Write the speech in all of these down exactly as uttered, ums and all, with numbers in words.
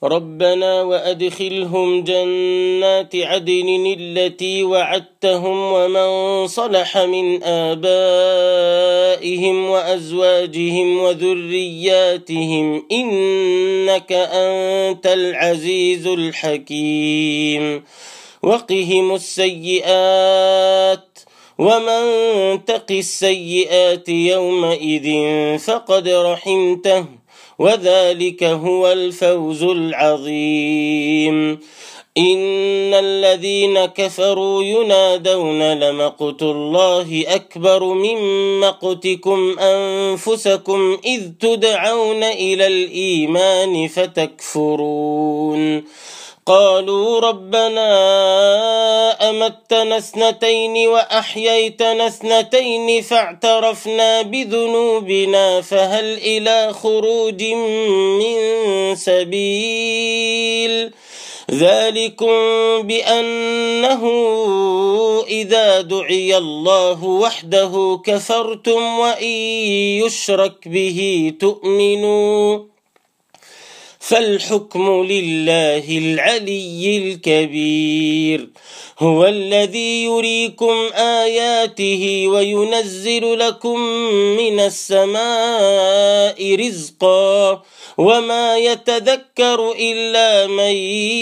ربنا وأدخلهم جنات عدن التي وعدتهم ومن صلح من آبائهم وأزواجهم وذرياتهم إنك أنت العزيز الحكيم وقهم السيئات ومن تق السيئات يومئذ فقد رحمته وذلك هو الفوز العظيم إن الذين كفروا ينادون لمقت الله أكبر من مقتكم أنفسكم إذ تدعون إلى الإيمان فتكفرون قالوا ربنا أمتنا اثنتين وأحييتنا اثنتين فاعترفنا بذنوبنا فهل إلى خروج من سبيل ذلكم بأنه إذا دعي الله وحده كفرتم وإن يشرك به تؤمنوا فالحكم لله العلي الكبير هو الذي يريكم آياته وينزل لكم من السماء رزقا وما يتذكر إلا من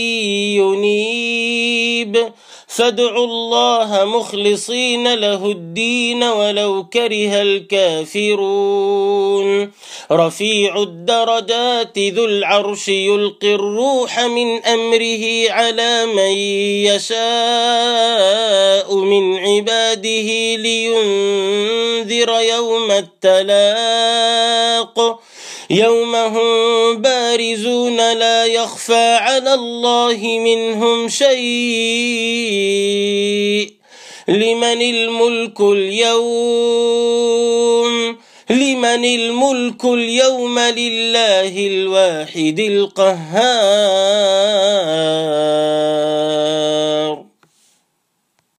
ينيب فادعوا الله مخلصين له الدين ولو كره الكافرون رفيع الدرجات ذو العرش يلقي الروح من أمره على من يشاء من عباده لينذر يوم التلاق يوم هم بارزون لا يخفى على الله منهم شيء لمن الملك اليوم لمن الملك اليوم لله الواحد القهار.